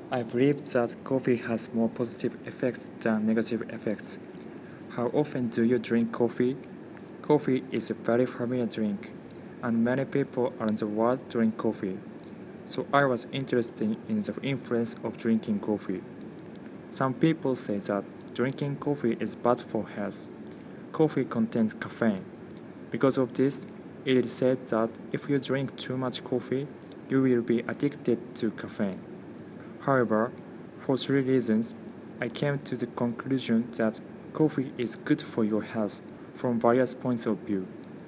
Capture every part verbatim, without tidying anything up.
I believe that coffee has more positive effects than negative effects. How often do you drink coffee? Coffee is a very familiar drink, and many people around the world drink coffee. So I was interested in the influence of drinking coffee. Some people say that drinking coffee is bad for health. Coffee contains caffeine. Because of this, it is said that if you drink too much coffee, you will be addicted to caffeine. However, for three reasons, I came to the conclusion that coffee is good for your health from various points of view.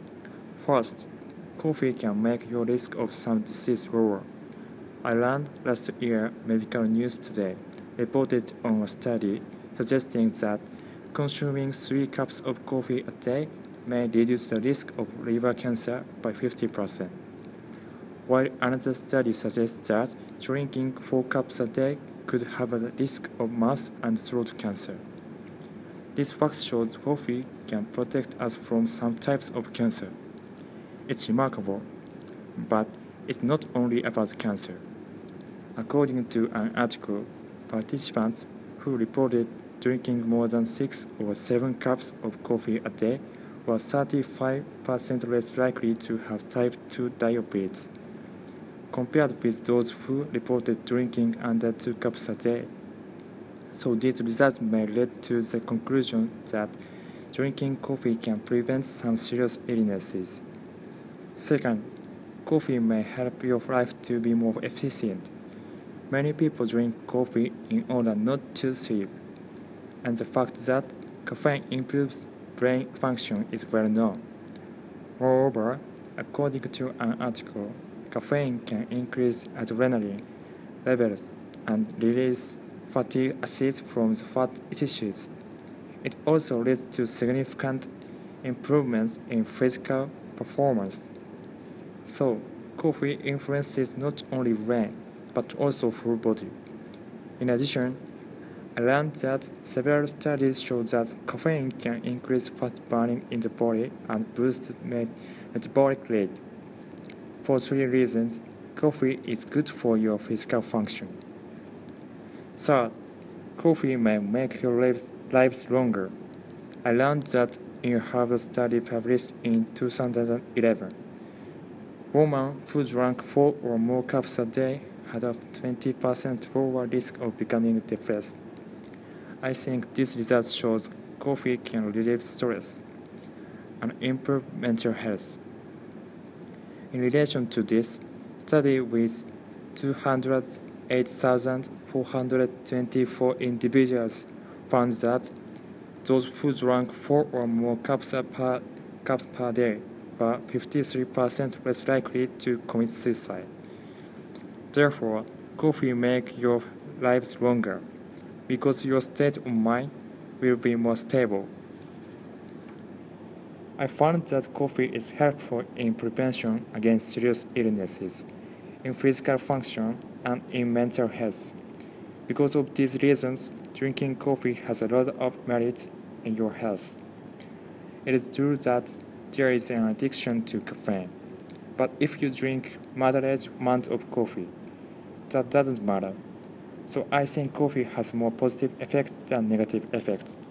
First, coffee can make your risk of some disease lower. I learned last year Medical News Today reported on a study suggesting that consuming three cups of coffee a day may reduce the risk of liver cancer by fifty percent. While another study suggests that drinking four cups a day could have a risk of mouth and throat cancer. This fact shows coffee can protect us from some types of cancer. It's remarkable, but it's not only about cancer. According to an article, participants who reported drinking more than six or seven cups of coffee a day were thirty-five percent less likely to have type two diabetes, compared with those who reported drinking under two cups a day. So these results may lead to the conclusion that drinking coffee can prevent some serious illnesses. Second, coffee may help your life to be more efficient. Many people drink coffee in order not to sleep, and the fact that caffeine improves brain function is well known. Moreover, according to an article, caffeine can increase adrenaline levels and release fatty acids from the fat tissues. It also leads to significant improvements in physical performance. So, coffee influences not only brain, but also full body. In addition, I learned that several studies show that caffeine can increase fat burning in the body and boost met- metabolic rate. For three reasons, coffee is good for your physical function. Third, coffee may make your lives, lives longer. I learned that in a Harvard study published in two thousand eleven. Women who drank four or more cups a day had a twenty percent lower risk of becoming depressed. I think this result shows coffee can relieve stress and improve mental health. In relation to this, study with two hundred eight thousand four hundred twenty-four individuals found that those who drank four or more cups per, cups per day were fifty-three percent less likely to commit suicide. Therefore, coffee makes your lives longer, because your state of mind will be more stable. I found that coffee is helpful in prevention against serious illnesses, in physical function, and in mental health. Because of these reasons, drinking coffee has a lot of merits in your health. It is true that there is an addiction to caffeine, but if you drink moderate amount of coffee, that doesn't matter. So I think coffee has more positive effects than negative effects.